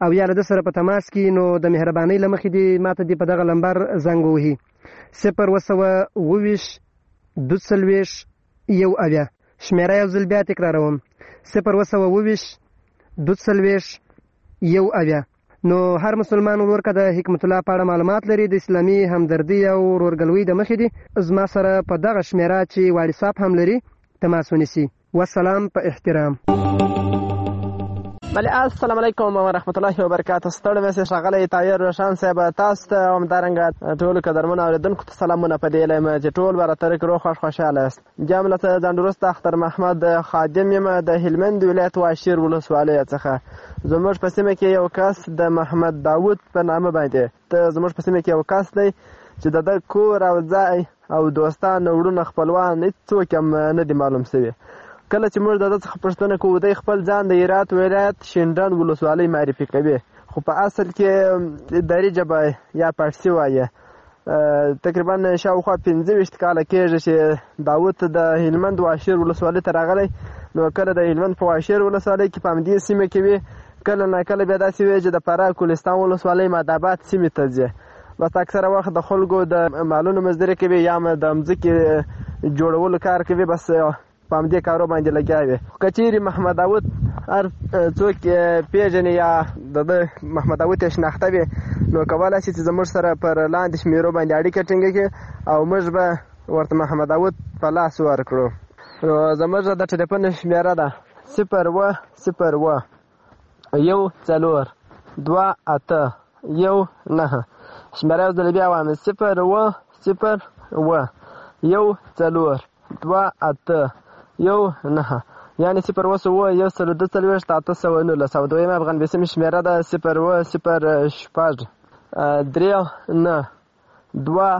او یا له ده سره په تماس کې نو د مهربانۍ له مخې دې ماته دې په دغه لمبر زنګ ووهي 020 22 1 شمېره یو ځل بیا تکراروم 020 22 1 نو هر مسلمان ورور که د حکمت الله په اړه معلومات لري د اسلامي همدردي او ورورګلوۍ د مخې دي زما سره په دغه شمېره چې واټساپ هم لري تماس ونیسي. والسلام په احترام. بله السلام علیکم و رحمت الله و برکاته. ستړی مې ښاغلی طاهر روشن صاحب تاسو ته همدارنګه ټولو قدرمنو اورېدونکو ته سلامونه په دې هیله یم چې ټول به راته روغ خوښ خوشحاله یاست. جملته ځان وروسته اختر محمد خادم یم د هلمند ولایت واشیر ولسوالۍ څخه. زموږ په سیمه کې یو کس د محمد داود په نامه باندې زموږ په سیمه کې یو کس دی چې د ده کور او ځای او دوستان وروڼه خپلوان هېڅوک هم نه دي معلوم شوي. کله چې موږ د ده څخه پوښتنه کوو دی خپل ځان د هرات ولایت شینډنډ ولسوالۍ معرفي کوي خو په اصل کې دري ژبه یا پارسي وایي. تقریبا شاوخوا 15 کاله کېږي چې داود د هلمند واشیر ولسوالۍ ته راغلی. نو کله د هلمند په واشیر ولسوالۍ کې په همدې سیمه کې وي کله ناکله بیا داسې وي چې د فراه کوهستان ولسوالۍ مادآباد سیمې ته ځي. بس اکثره وخت د خلکو د مالونو مزدوري کوي یا د مځکې جوړولو کار کوي بس په همدې کارو باندې لګیا وي. که چیرې محمد داود هر څوک پیژني یا د محمد داود یې شناخته وي نو کولی شي چې زموږ سره پر لاندې شمېرو باندې اړیکه ټینګه کړي او موږ به ورته محمد داود په لاس ورکړو. نو زموږ د ټلیفون شمېره ده 010 1 4 2 8 1 9. شمېره یو ځل بیا وایم 010 1 4 2 8 1 9 یعنې 010 142 819 او دویمه افغان بیسیمې شمېره ده 010 6 3 9 2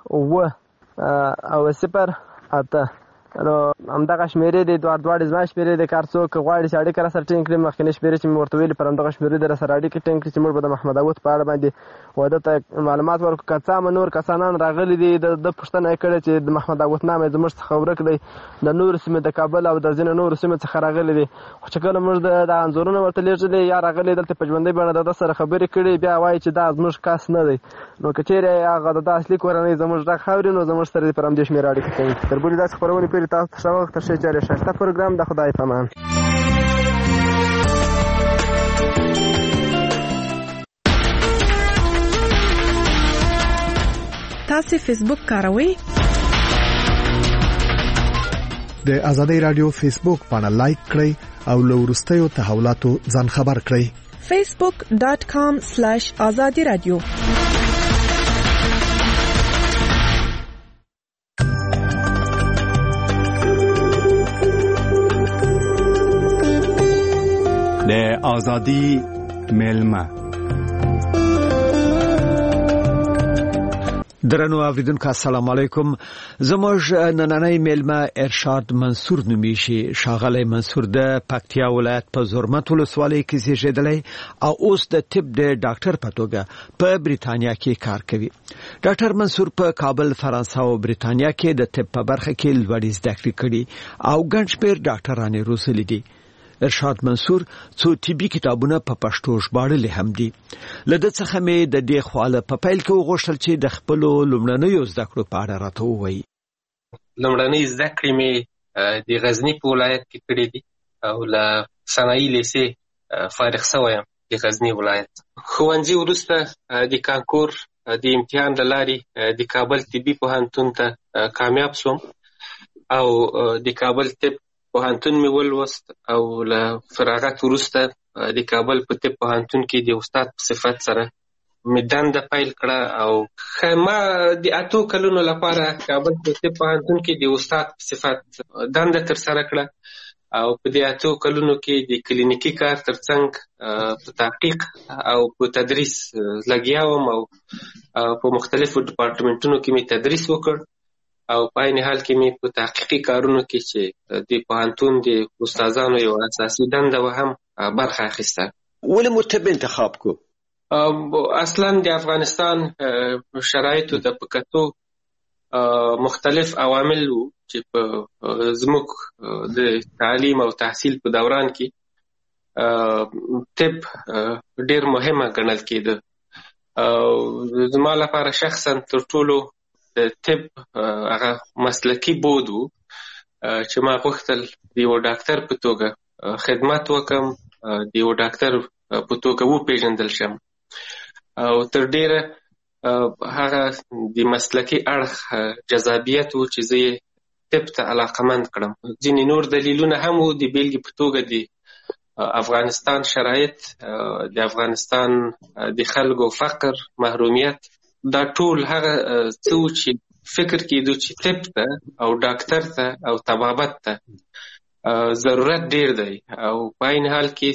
او 0 نو همدغه شمېرې دي دواړې زما شمېرې دي. که هر څوک غواړي چې اړیکه راسره ټینګ کړي مخکینۍ شمېرې چې مې ورته ویلي پر همدغه شمېرې دي راسره اړیکې ټینګ کړي چې موږ به د محمد داود په اړه باندې واده ته معلومات ورکړو. که څه هم نور کسانان راغلي دي د پوښتنه یې کړې چې د محمد داود نام یې زموږ څخه ورک دی د نورو سیمې د کابل او د ځینو نورو سیمو څخه راغلي دي خو چې کله موږ د انځورونه ورته لیږلي یا راغلي دلته په ژوندۍ بڼه د ده سره خبرې کړي بیا وایي چې دا زموږ کس نه دی. نو که چیرې هغه د اصلي کورنۍ زموږ غږ اوري نو زموږ سره پر همدې شمېره اړیکه کوي. تر بلې داسې خپرونې پورې تاسو ته ښه وخت تر شي جاري ښایسته پروګرام د خدای په امان. تاسو فیسبوک کاروئ؟ د آزادۍ رادیو فیسبوک باندې لایک کړئ او له وروستیو تحولاتو ځان خبر کړئ. facebook.com/azadi radio د آزادی ملما. درنو اوریدونکو السلام علیکم. زموږ نننۍ ملما ارشاد منصور نومیږي. ښاغلی منصور د پکتیا ولایت په زرمت ولسوالۍ کې زیږیدلی او اوس د طب د ډاکټر په توګه په بریتانیا کې کار کوي. ډاکټر منصور په کابل، فرانسه او بریتانیا کې د طب په برخه کې لوړې زده کړې کړي او ګڼ شمېر ډاکټرانې روزلي دي. ارشاد منصور څو طبي کتابونه په پښتو ژباړلي هم دي. له ده څخه مې د دې خواله په پیل کې وغوښتل چې د خپلو لومړنیو زده کړو په اړه راته ووایي. لومړنۍ زده کړې مې د غزني په ولایت کې کړې دي او له صنایي لیسې فارغ شوی یم د غزني ولایت. ښوونځي وروسته د کانکور د امتحان له لارې د کابل طبي پوهنتون ته کامیاب شوم او د کابل طب پوهنتون مې ولوست او له فراغت وروسته د کابل په طب پوهنتون کې د استاد په صفت سره مې دنده پیل کړه او ما د 8 کلونو لپاره کابل په طب پوهنتون کې د استاد په صفت دنده ترسره کړه او په دې 8 کلونو کې د کلینیکي کار ترڅنګ په تحقیق او په تدریس لګیا وم او په مختلفو ډپارټمنټونو کې مې تدریس وکړ او په عین حال کې مې په تحقیقي کارونو کې چې د پوهنتون د استادانو یو اساسي دنده و هم برخه اخیسته. ولې مو طب انتخاب کو؟ اصلا د افغانستان شرایطو د پکتو مختلف عوامل چې په زموږ د تعلیم او تحصیل په دوران کې طب ډیر مهمه ګڼل کېده. زما لپاره شخصا تر ټولو د طب هغه مسلکي بود و چې ما غوښتل د یو ډاکټر په توګه خدمت وکم، د یو ډاکټر په توګه وپېژندل شم، او تر ډیره هغه د مسلکي اړخ جذابیت و چې زه یې طب ته علاقمند کړم. ځینې نور دلیلونه هم و، د بیلګې په توګه د افغانستان شرایط، د افغانستان د خلکو فقر، محرومیت، دا ټول هغه څه و چې فکر کېدو چې طب ته او ډاکټر ته او طبابت ته ضرورت ډیر دی. او په عین حال کې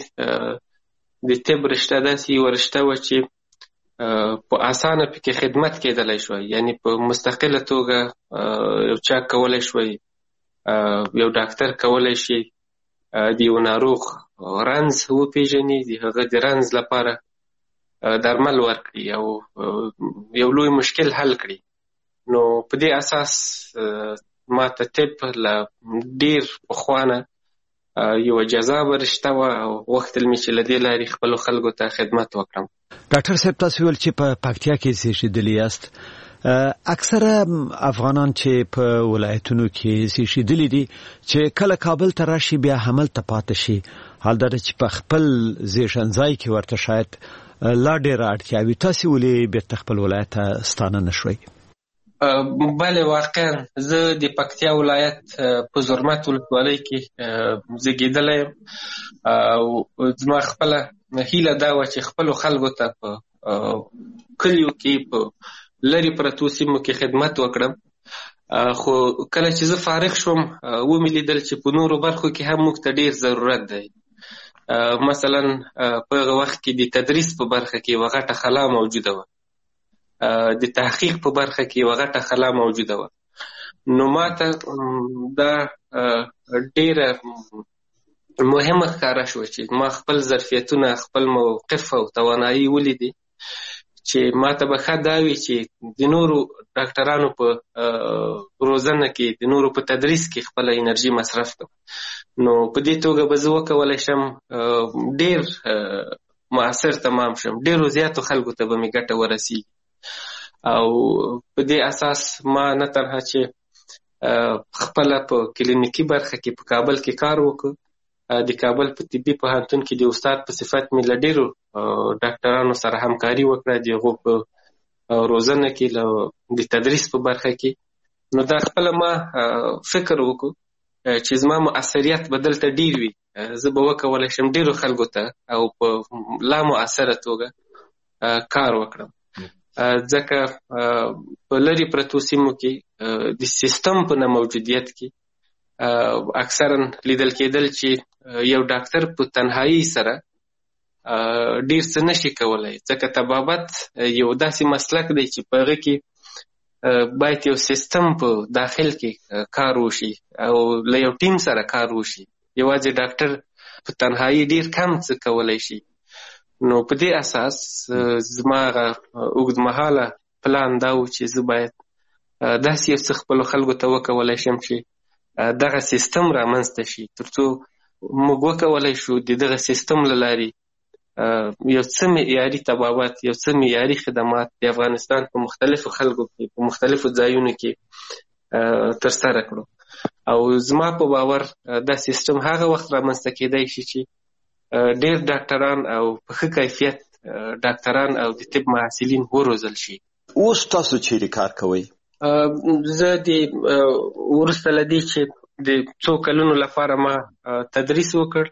د طب رشته داسې یوه رشته وه چې په اسانه پکې خدمت کېدلی شوی، یعنی په مستقله توګه یو چا کولی شوی، یو ډاکټر کولی شي د یو ناروغ رنځ وپېژني، د هغه د رنځ لپاره درمل ورکړي او یو لوی مشکل حل کړي. نو په دې اساس ما ته طب له ډیر پخوانه یوه جذابه رشته وه او غوښتل مې چې له دې لارې خپلو خلکو ته خدمت وکړم. ډاکټر صاحب، تاسو ویل چې په پکتیا کې زیږېدلي یاست. اکثره افغانان چې په ولایتونو کې زیږېدلي دي چې کله کابل ته راشي بیا هملته پاتې شي، حال دا چې په خپل زیږنځای کې ورته شاید لا ډېره اړتیا وي. تاسې ولې بیرته خپل ولایت ته ستانه نه شوئ؟ بله، واقعا زه د پکتیا ولایت په زرمت ولسوالۍ کې زیږېدلی یم او زما خپله هیله دا وه چې خپلو خلکو ته په کلیو کې په لرې پرتو سیمو کې خدمت وکړم. خو کله چې زه فارغ شوم ومې لیدل چې په نورو برخو کې هم موږ ته ډېر ضرورت دی. مثلا په هغه وخت کې د تدریس په برخه کې یوه غټه خلا موجوده وه، د تحقیق په برخه کې یوه غټه خلا موجوده وه. نو ما ته دا ډېره مهمه ښکاره شوه چې ما خپل ظرفیتونه، خپل موقف او توانایي ولیدې چې ما ته به ښه دا وي چې د نورو ډاکټرانو په روزنه کې، د نورو په تدریس کې خپله انرژي مصرف کړم. نو په دې توګه به زه وکولی شم ډېر مؤثر تمام شم، ډېرو زیاتو خلکو ته به مې ګټه ورسیږي. او په دې اساس ما نه تنها چې خپله په کلینیکي برخه کې په کابل کې کار وکړ، د کابل په طبي پوهنتون کې د استاد په صفت مې له ډېرو ډاکټرانو سره همکاري وکړه، د هغو په روزنه کې، د تدریس په برخه کې. نو دا خپله ما فکر وکړو چې زما مؤثریت به دلته ډېر وي، زه به وکولی شم ډېرو خلکو ته او په لا مؤثره توګه کار وکړم. ځکه په لرې پرتو سیمو کې د سیستم په نه موجودیت کې اکثرا لیدل کېدل چې یو ډاکټر په تنهایی سره ډېر څه نشي کولی، ځکه طبابت یو داسې مسلک دی چې په هغه کې باید یو سیستم په داخل کې کار وشي او له یو ټیم سره کار وشي. یوازې ډاکټر په تنهایی ډېر کم څه کولی شي. نو په دې اساس زما هغه اوږدمهاله پلان دا و چې زه باید داسې یو څه خپلو خلکو ته وکولی شم چې دغه سیستم رامنځته شي، تر څو موږ وکولی شو د دغه سیستم له لارې یو څه معیاري طبابت، یو څه معیاري خدمات د افغانستان په مختلفو خلکو کې، په مختلفو ځایونو کې ترسره کړو. او زما په باور دا سیستم هغه وخت رامنځته کېدی شي چې ډېر ډاکټران او په ښه کیفیت ډاکټران او د طب محصلین وروزل شي. اوس تاسو چیرې کار کوئ؟ زه د وروسته له دې چې د څو کلونو لپاره ما تدریس وکړ،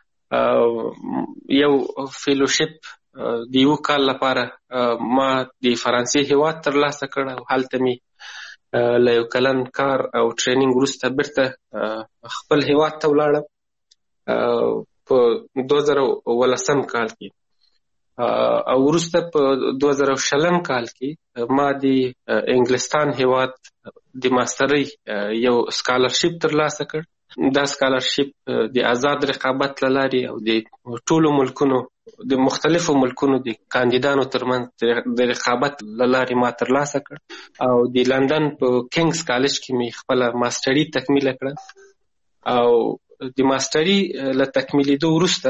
یو فیلوشپ د یو کال لپاره ما د فرانسې هیواد ترلاسه کړ او هلته مې له یو کلن کار او ټریننګ وروسته بیرته خپل هیواد ته ولاړم په 2018 کال کې. او وروسته په 2020 کال کې ما د انګلستان هیواد د ماسترۍ یو سکالرشپ ترلاسه کړ. دا سکالرشپ د آزاد رقابت له لارې او د ټولو ملکونو، د مختلفو ملکونو د کاندیدانو ترمنځ د رقابت له لارې ما ترلاسه کړ او د لندن په کینګز کالج کې مې خپله ماستري تکمیله کړه. او د ماستري له تکمیلېدو وروسته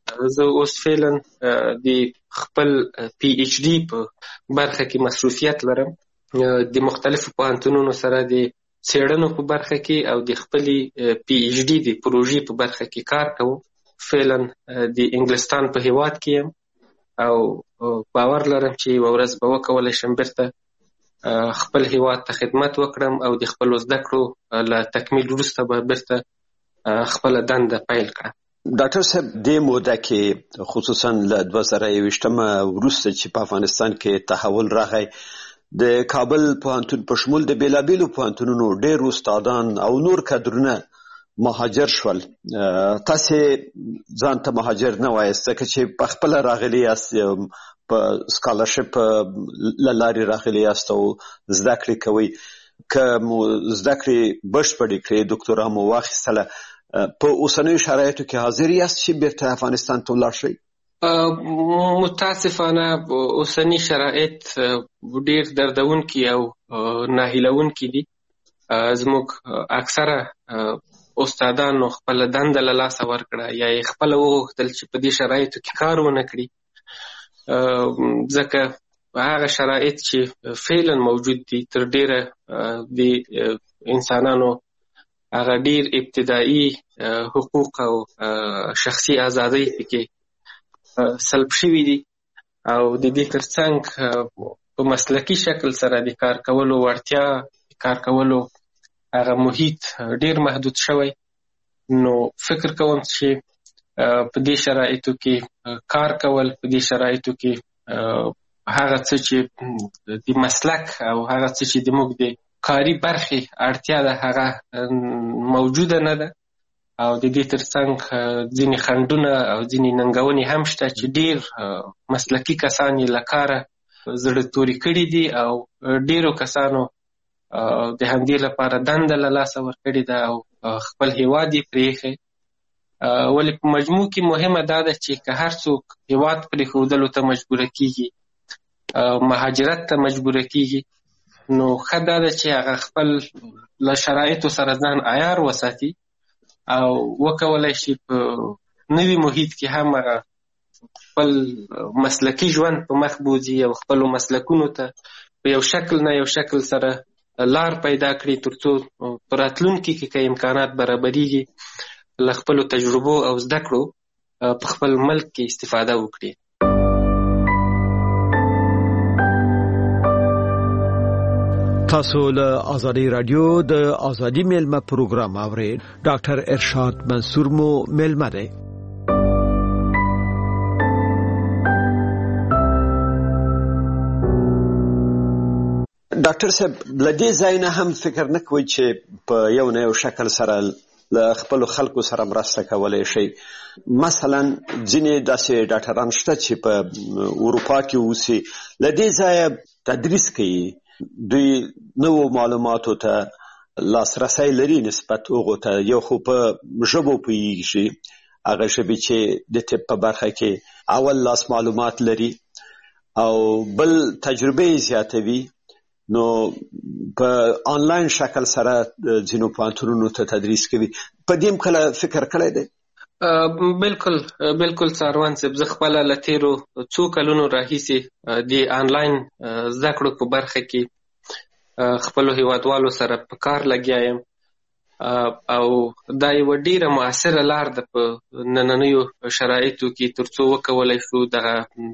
زه اوس فعلا د خپل پی ایچ ډي په برخه کې مصروفیت لرم. د مختلفو پوهنتونونو سره د څېړنو په برخه کې او د خپلې پی ایچ ډي د پروژې په برخه کې کار کوم. فعلا د انګلستان په هیواد کې یم او باور لرم چې یوه ورځ به وکولی شم بیرته خپل هیواد ته خدمت وکړم او د خپلو زده کړو له تکمیل وروسته به بیرته خپله دنده پیل کړم. ډاکټر صاحب دې موده کې خصوصا له 2021 وروسته چې په افغانستان کې تحول راغی د کابل پوهنتون په شمول د بیلابیلو پوهنتونونو ډېر استادان او نور کادرونه مهاجر شول. تاسو ځان ته مهاجر نه وایاست ځکه چې په خپل راغلي یاست په سکالرشپ لارې راغلي یاست او زده کړې کوئ. که مو زده کړې بشپړې کړې ډاکټورا مو واخیستله په اوسنیو شرایطو کې حاضر یاست چې بیرته افغانستان ته ولاړ شئ؟ متاسفانه اوسنی شرایط ډېر دردونکي او ناهیلونکي دي. زموږ اکثره استادانو خپله دنده له لاسه ورکړه یا یې خپله وغوښتل چې په دې شرایطو کې کار ونه کړي، ځکه هغه شرایط چې فعلا موجود دي تر ډېره د انسانانو هغه ډېر ابتدایي حقوق او شخصي ازادۍ پکې سلب شوي دي او د دې ترڅنګ په مسلکي شکل سره د کار کولو وړتیا، کار کولو هغه محیط ډېر محدود شوی. نو فکر کوم چې په دې شرایطو کې کار کول، په دې شرایطو کې هغه څه چې د مسلک او هغه څه چې د موږ د کاري برخې اړتیا ده هغه موجوده نه ده او د دې ترڅنګ ځینې خنډونه او ځینې ننګونې هم شته چې ډېر مسلکي کسان یې له کاره زړه توري کړي دي او ډېرو کسانو د همدې لپاره دنده له لاسه ورکړې ده او خپل هیواد یې پرېښی. ولې په مجموع کې مهمه دا ده چې که هر څوک هیواد پرېښودلو ته مجبوره کېږي، مهاجرت ته مجبوره کېږي، نو ښه دا ده چې هغه خپل له شرایطو سره ځان عیار وساتي او وکولی شي په نوي محیط کې هم هغه خپل مسلکي ژوند په مخ بوځي او خپلو مسلکونو ته په یو شکل نه یو شکل سره لار پیدا کړي تر څو په راتلونکي کې که امکانات برابرېږي له خپلو تجربو او زده کړو په خپل ملک کې استفاده وکړي. تاسو له آزادی رادیو د آزادی میلمه پروګرام اورئ. ډاکټر ارشاد منصور مو میلمه دی. ډاکټر صاحب له دې ځای نه هم فکر نه کوئ چې په یو نه یو شکل سره له خپلو خلکو سره مرسته کولی شئ؟ مثلا ځینې داسې ډاکټران شته چې په اروپا کې اوسي، له دې ځایه تدریس کوي، دوی نوو معلوماتو ته لاسرسی لري نسبت هغو ته، یو خو په ژبو پوهېږي، هغه ژبې چې د طب په برخه کې اول لاس معلومات لري، او بل تجربه یې زیاتوي. نو په آنلاین شکل سره ځینو پوهنتونونو ته تدریس کوي. په دې هم کله فکر کړی دی؟ بالکل څاروان صاحب، زه خپله له تېرو څو کلونو راهیسې د آنلاین زده کړو په برخه کې خپلو هیوادوالو سره په کار لګیا یم او دا یوه ډېره مؤثره لار ده په نننیو شرایطو کې تر څو وکولی شو دغه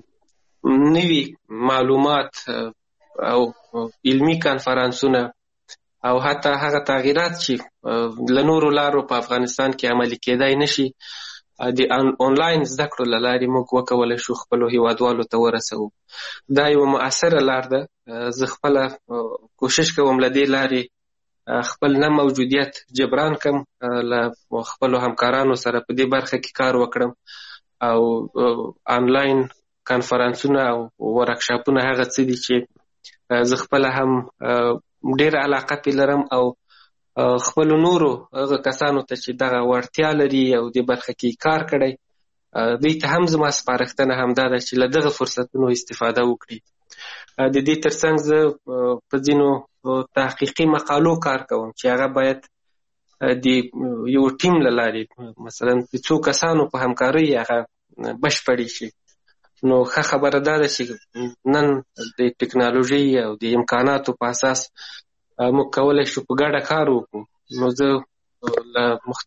نوي معلومات او علمي کانفرانسونه او حتی هغه تغییرات چې له نورو لارو په افغانستان کې عملي کېدای نشي د آنلاین زده کړو له لارې موږ وکولی شو خپلو هیوادوالو ته ورسوو. دا یوه مؤثره لار ده. زه خپله کوشش کوم له دې لارې خپل نه موجودیت جبران کم، له خپلو همکارانو سره په دې برخه کې کار وکړم او آنلاین کانفرانسونه او ورکشاپونه هغه څه دي چې زه خپله هم ډېره علاقه پې لرم او خپلو نورو هغه کسانو ته چې دغه وړتیا لري او دې برخه کې کار کړی دوی ته هم زما سپارښتنه همدا ده چې له دغه فرصتونو استفاده وکړي. د دې ترڅنګ زه په ځینو تحقیقي مقالو کار کوم چې هغه باید د یو ټیم له لارې مثلا د څو کسانو په همکارۍ هغه بشپړې شي. نو ښه خبره دا ده چې نن د ټکنالوژي او د امکاناتو په اساس موږ کولی شو په ګډه کار وکړو. نو زه له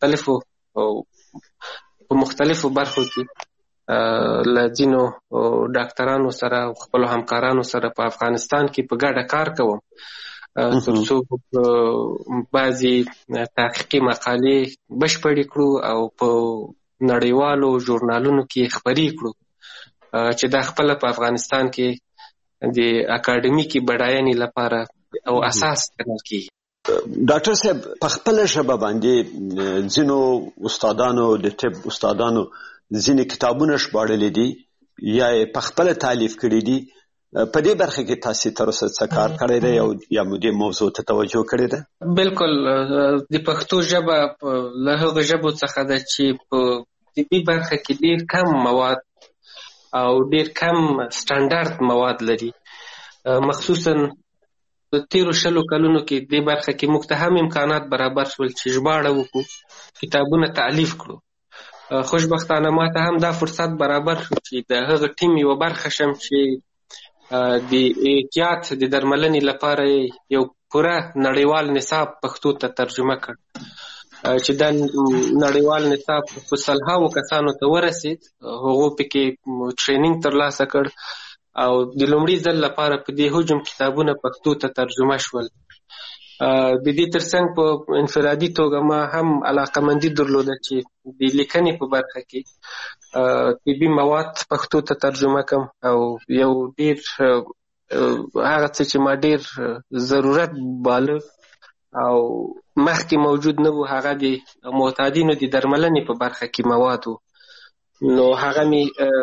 مختلفو برخو کې له ځینو ډاکټرانو سره او خپلو همکارانو سره په افغانستان کې په ګډه کار کوم ترڅو بعضې تحقیقي مقالې بشپړې کړو او په نړیوالو ژورنالونو کې خپرې کړو چې دا خپله په افغانستان کې د اکاډمیکي بډاینې لپاره او اساس ګڼل کېږي. ډاکټر صاحب په خپله ژبه باندې ځینو استادانو د طب استادانو ځینې کتابونه ژباړلي دي یا یې په خپله تالیف کړي دي. په دې برخه کې تاسې تر اوسه څه کار کړی دی او یا مو دې موضوع ته توجه کړې ده؟ بالکل د پښتو ژبه له هغو ژبو څخه ده چې په طبي برخه کې ډېر کم مواد او ډېر کم سټانډارد مواد لري. مخصوصا د تیرو 20 کلونو کې دې برخه کې موږ ته هم امکانات برابر شول چې ژباړه وکړو، کتابونه تالیف کړو. خوشبختانه ما ته هم دا فرصت برابر شو چې د هغه ټیم یوه برخه شم چې د احتیاط د درملنې لپاره یو پوره نړیوال نصاب پښتو ته ترجمه کړ چې دا نړیوال نصاب په سلهاوو کسانو ته ورسید. هغو پکې ټرینینګ ترلاسه کړ او د لومړي ځل لپاره په دې حجم کتابونه پښتو ته ترجمه شول. د دې ترڅنګ په انفرادي توګه ما هم علاقمندي درلوده چې د لیکنې په برخه کې طبي مواد پښتو ته ترجمه کړم او یو ډېر هغه څه چې ما ډېر ضرورت باله او مخکې موجود نه و، هغه د معتادینو د درملنې په برخه کې مواد و. نو هغه مې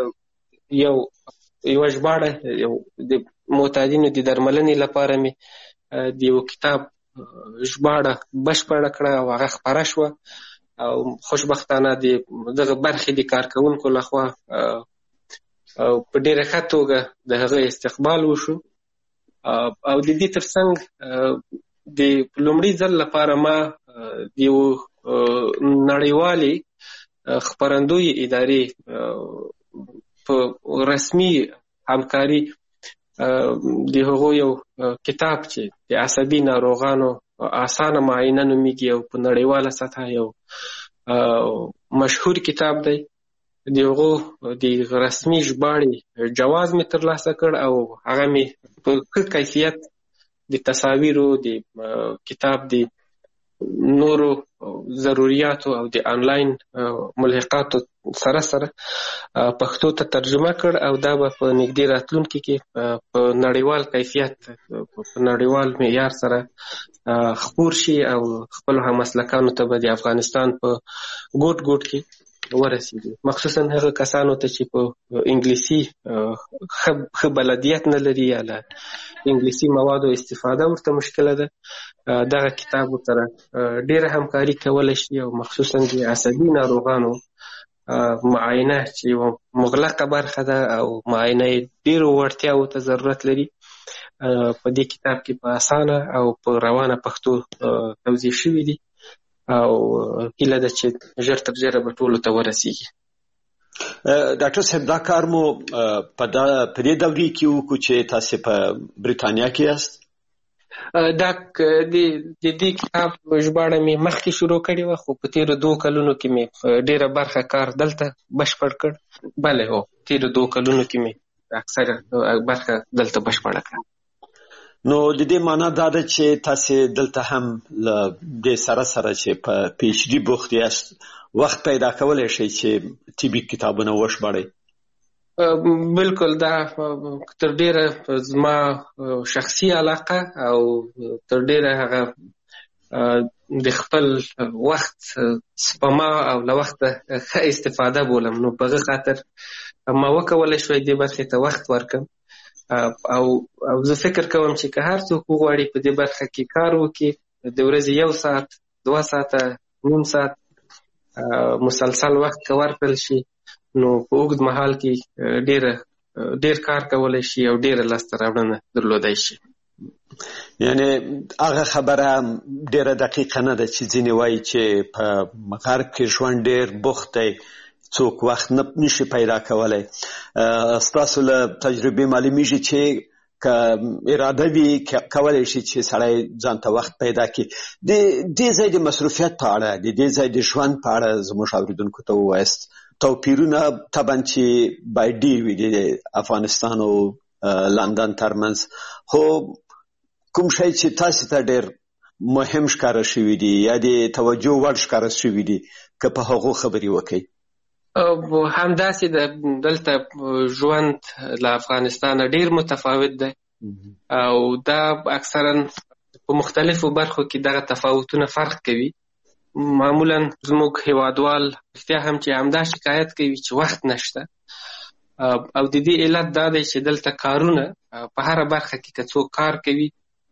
یوه ژباړه د معتادینو د درملنې لپاره مې د یو کتاب ژباړه بشپړه کړه او هغه خپره شوه او خوشبختانه د دغه برخې د کارکوونکو لخوا په ډېره ښه توګه د هغه استقبال وشو. او د دې ترڅنګ د لومړي ځل لپاره ما د یو نړیوالې خپرندوی ادارې په رسمي همکاري د هغو یو کتاب چې د عصبي ناروغانو اسانه معاینه نومیږي او په نړیواله سطحه یو مشهور کتاب دی، د هغو د رسمي ژباړې جواز مې ترلاسه کړ او هغه مې په ښه کیفیت د تصاویرو د کتاب د نورو ضروریاتو او د آنلاین ملحقاتو سره سره پښتو ته ترجمه کړ او دا به په نږدې راتلونکي کې په نړیوال کیفیت په نړیوال معیار سره خپور شي او خپلو هممسلکانو ته به د افغانستان په ګوټ ګوټ کې ورسېږي، مخصوصا هغه کسانو ته چې په انګلیسي ښه بلدیت نه لري یا له انګلیسي موادو استفاده ورته مشکله ده. دغه کتاب سره ډېره همکاري کولی شي او مخصوصا د عصبي ناروغانو معاینه چې یوه مغلقه برخه ده او معاینه یې ډېرو وړتیاوو ته ضرورت لري په دې کتاب کې په اسانه او په روانه پښتو توضیح شوي دي او هیله ده چې ژر تر ژره به ټولو ته ورسیږي. ډاکټر صاحب دا کار مو په دې دورې کې وکړو چې تاسې په بریتانیا کې یاست؟ دا د دې کتاب ژباړه مې مخکې شروع کړې وه خو په تېرو 2 کلونو کې مې ډېره برخه کار دلته بشپړ کړ. بله هو تېرو 2 کلونو کې مې اکثره برخه دلته بشپړه کړه. نو د دې معنا دا ده چې تاسې دلته هم له دې سره چې په پی ایچ ډي بوخت یاست وخت پیدا کولی شئ چې طبي کتابونه وژباړئ؟ بالکل دا تر ډېره زما شخصي علاقه او تر ډېره هغه د خپل وخت سپما او له وخته ښه استفاده بولم. نو په هغه خاطر ما وکولی شوی دې برخې ته وخت ورکړم او زه فکر کوم چې که هر څوک وغواړي په دې برخه کې کار وکړي د ورځې 1 ساعت 2 ساعته نیم ساعت مسلسل وخت که ورکړل شي نو په اوږد مهال کې ډېر کار کولی شي او ډېره لاسته راوړنه درلودی شي. یعنی هغه خبره ډېره دقیقه نه ده چې ځینې وایي چې په غرب کې ژوند ډېر بوخت دی څوک وخت نشي پیدا کولای. ستاسو له تجربې معلومیږي چې که اراده وي کولای شي چې سړی ځان ته وخت پیدا کړي. د دې ځای د مصروفیت په اړه، د دې ځای د ژوند په اړه زموږ اورېدونکو ته ووایاست. توپیرونه طبعا چې باید ډېر وي د افغانستان او لندن ترمنځ، خو کوم شی چې تاسو ته ډېر مهم ښکاره شوي دي یا د توجه وړ ښکاره شوي دي که په هغو خبرې وکړئ؟ همداسې دلته ژوند له افغانستان ډیر متفاوت دی او دا اکثرا په مختلفو برخو کې دغه تفاوتونه فرق کوي. معمولا زموږ هیوادوال رښتیا هم چې همدا شکایت کوي چې وخت نشته او د دې علت دا دی چې دلته کارونه په هره برخه کې که څوک کار کوي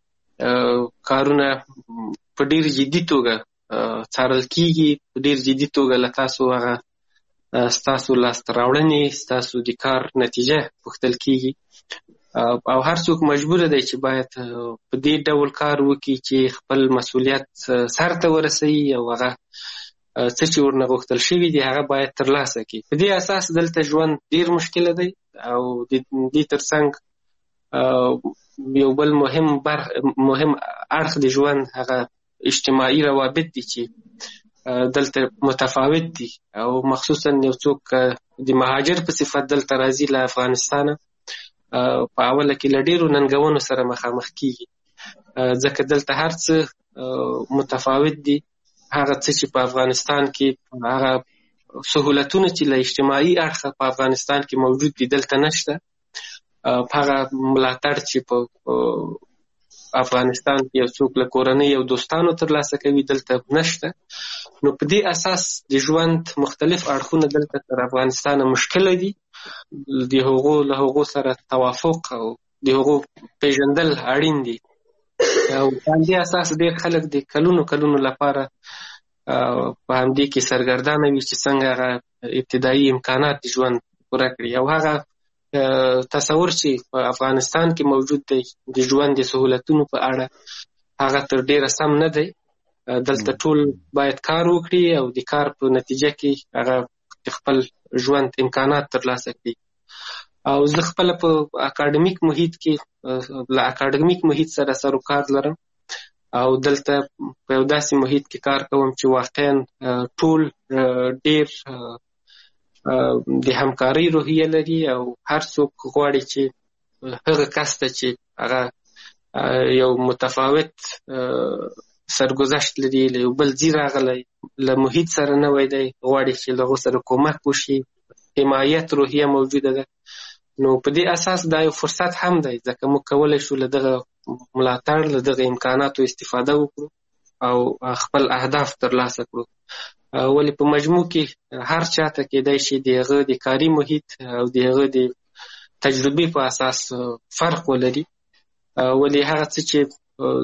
کارونه په ډیر جدي توګه څارل کیږي، په ډیر جدي توګه له تاسو هغه ستاسو لاسته راوړنې، ستاسو د کار نتیجه پوښتل کیږي او هر څوک مجبور دی چې باید په دې ډول کار وکړي چې خپل مسؤلیت سرته ورسوي او هغه څه چې ورنه غوښتل شوي دي هغه باید ترلاسه کړي. په دې اساس دلته ژوند ډیر مشکله دی او د دې ترڅنګ یو بل مهم اړخ د ژوند هغه اجتماعي روابط دي چې دلته متفاوت دي او مخصوصا یو څوک د مهاجر په صفت دلته راځي له افغانستانه په اوله کې له ډېرو ننګونو سره مخامخ کیږي ځکه دلته هر څه متفاوت دي. هغه څه چې په افغانستان کې هغه سهولتونه چې له اجتماعي اړخه په افغانستان کې موجود دي دلته نشته. هغه ملاتړ چې په افغانستان کې یو څوک له کورنۍ او دوستانو ترلاسه کوي دلته نشته. نو په دې اساس د ژوند مختلف اړخونه دلته تر افغانستان مشکله دي. د هغو سره توافق او د هغو پیژندل اړین دي او په دې اساس ډېر خلک د کلونو لپاره په همدې کې سرګردانه وي چې څنګه هغه ابتدایي امکانات د ژوند پوره کړي او هغه تصور چې په افغانستان کې موجود دی د ژوند د سهولتونو په اړه هغه تر ډیره سم نه دی. دلته ټول باید کار وکړي او د کار په نتیجه کې هغه خپل ژوند امکانات ترلاسه کړي. او زه خپل په اکاډمیک محیط کې له اکاډمیک محیط سره سروکار لرم او دلته په یو داسې محیط کې کار کوم چې واقعا ټول ډیر د همکارۍ روحیه لري او هر څوک غواړي چې هغه کس ته چې هغه یو متفاوت سرګذشت لري له یو بل ځای راغلی له محیط سره نوی دی غواړي چې له هغو سره کومک وشي، حمایت روحیه موجوده ده. نو په دې اساس دا یو فرصت هم دی ځکه موږ کولی شو له دغه ملاتړ له دغه امکاناتو استفاده وکړو او خپل اهداف ترلاسه کړو. ولې په مجموع کې هر چاته کېدای شي د هغه د کاري محیط او د هغه د تجربې په اساس فرق ولري. ولې هغه څه چې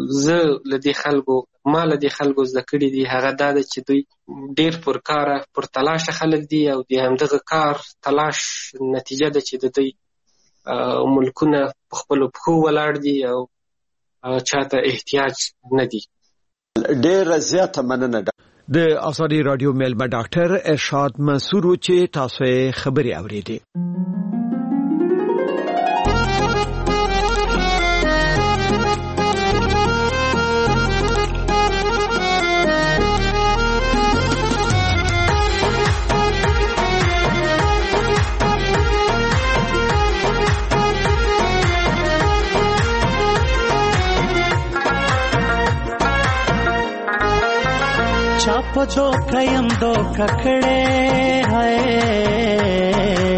ما له دې خلکو زده کړي دي هغه دا ده چې دوی ډېر پر کاره پر تلاشه خلک دي او د همدغه کار تلاش نتیجه ده چې د دوی ملکونه په خپلو پښو ولاړ دي او چاته احتیاج نه دي. ډېره زیاته مننه. د آزادي رادیو میلمه ډاکټر ارشاد منصور چې تاسو یې خبرې اورېدې. चाप जो कयम दो ककड़े है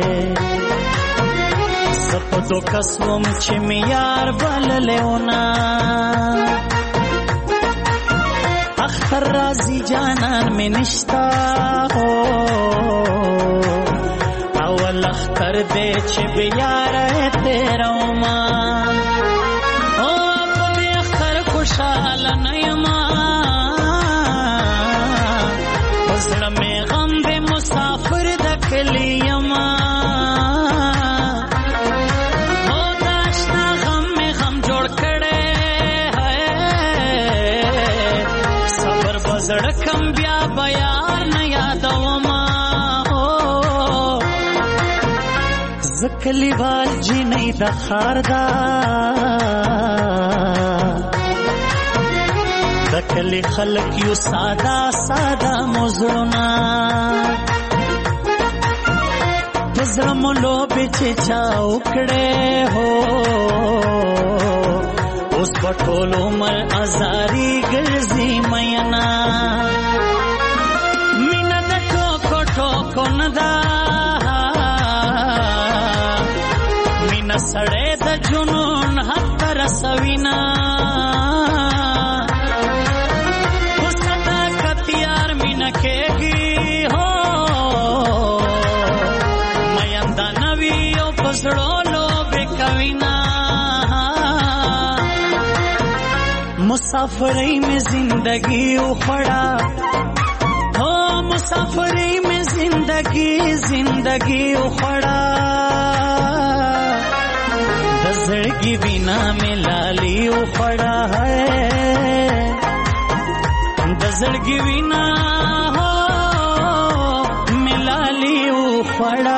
सप दो कसवम चिमियार बल लेना अख्तर राजी जानन में निश्ता हो अवल अख्तर बेच बियार है तेरा उमा ओ अपने अख्तर खुशाल नयमा में गम दे मुसाफिर दकलियमा हो दाशना गम में गम जोड़ खड़े है सबर बजड़ कम ब्या बयार न यादवमा हो کلیوال جینۍ د ښار دا د کلي خلک یو ساده ساده مزړونه د زړه مو لوبې چې چا وکړې هو اوس په ټول عمر ازاري ګرځي مینا مینه د ټوکو ټوکو نه ده مینه سړی د جنون حد ته رسوینا خو صداقت یار مینه کېږي هو مینده نوي او په زړو لوبې کوینا مسافرۍ میں زندگی اخڑا ہو مسافرۍ میں زندگی اخڑا دزڑگی بنا میں لالی اخڑا ہے دزڑگی بنا ہو میں لالی اخڑا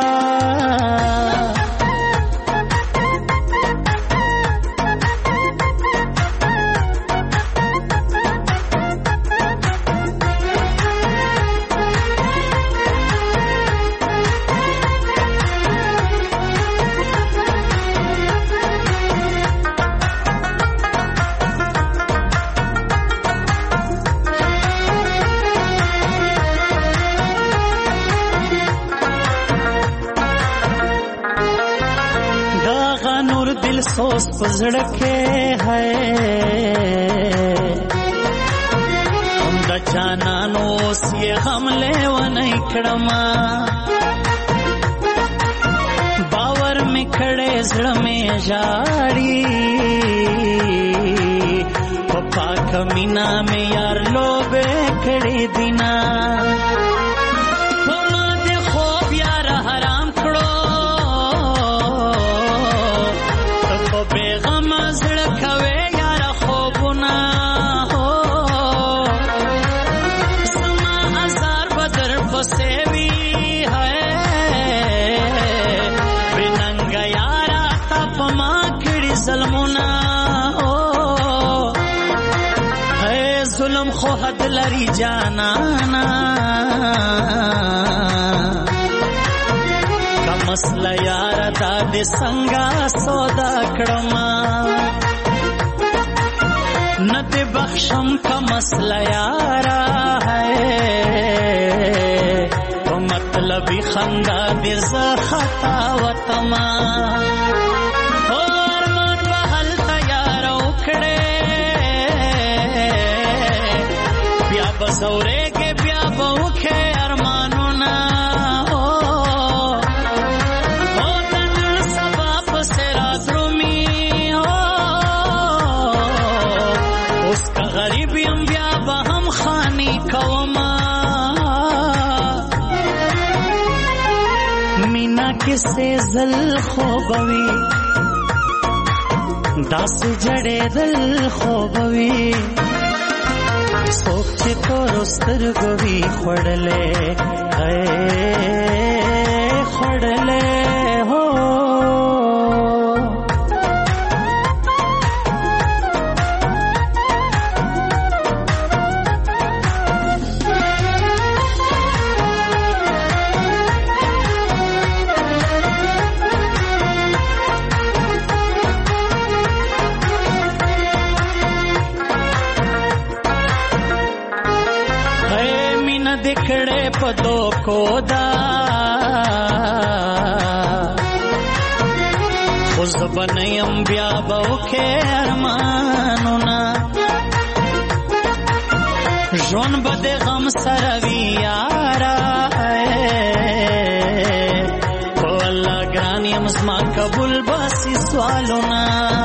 सोच पजड़ के है हम द जानानो से हमले व नहीं खड़मा बावर में खड़े जड़ में जाड़ी पप्पा कमीना में यार लोबे खड़े दिना बेगम زړه کوي یار خوبونه هو سما هزار بدر پسې وی ہے بننګ یار تپ ما کړي ظلمونه هو اے ظلم خو حد لري جانانا مسله یار دا د څنګه سودا کړما نه دې بخشم کا مسله یار ہے تو مطلب خندا دې ز خطا وتما اور مان بهل تیار وکړې بیا بزورې کې بیا بوکه ارمانونه کسے زل خوبوی داس جڑے دل خوبوی سوک چی تو رسترگوی خوڑلے اے خوڑلے ہو دکھڑے پدو کو دا خوز بنیم بیا بوکے ارمانونا جون بد غم سروی یارا کو اللہ گرانی مزما قبول باسی سوالونا